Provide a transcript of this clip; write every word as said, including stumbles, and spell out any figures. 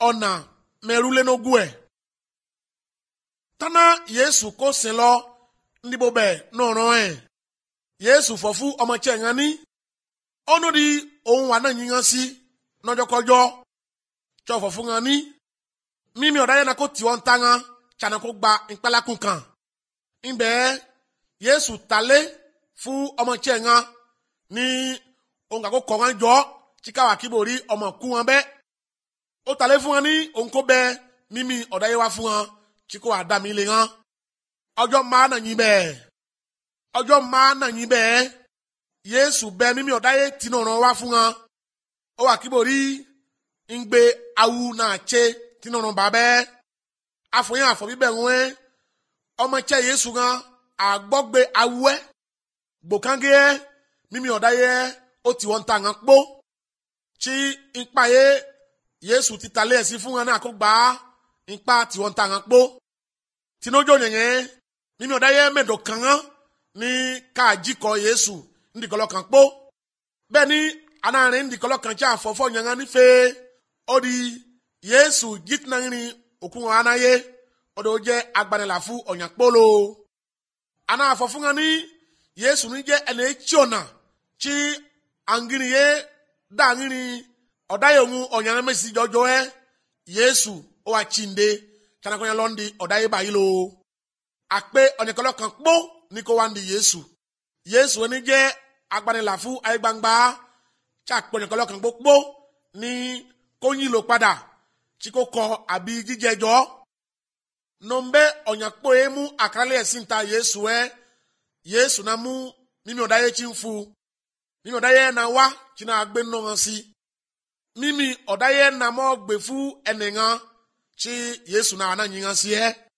ona merule no gue tana Yesu ko sin lo ndi bobe no ro en Yesu fofu omo che ngani onu di ohun wa na yin si nojo kojo cho fofu ngani mimi odaye na ko ti won tanga chana ko gba npala kun kan nbe Yesu tale fu omo che ngan ni onga ko ko ngan jo chika wa kibori omo ku wan be o tale fun wan ni onko be mimi odaye wa fun wan chiko ada mi le ngan ojo ma na yin be ojo ma na yin be Yesu be mimi odaye ti no ran wa fun wan o wa kibori ngbe awu na che ti no ran ba be afoyan afo bi be won omo che Yesu gan agbogbe awue gbokange mimi odaye o ti won ta ngan po chi npa ye Yesu ti tale si fun an akogba npa ti won ta ngan po tinojo nyen mimi odaye medo kan ni ka jiko Yesu ndi kolo kan po be ni anarin ndi kolo kan cha fofo nyan ni fe odi Yesu jitna ni okun anaye odo je agbanela fu onyan polo ana afofunga ni Yesu ni je ene chiona chi angini ye da ngini odayo mu onyana mesi jojo e Yesu o achinde kana konya londi odaye bayilo akpe onekolo kan po ni ko wandi Yesu Yesu ni je agbanela fu ay gbangba cha pe onekolo kan po ni koyin lo padà chi ko ko abi jijejo nombe onyakpo emu akale esinta Yesu e Yesu na mu mimi odaye chinfu mimi odaye na wa china agbe no si mimi odaye na mo gbefu enengan chi Yesu na ana nyin si e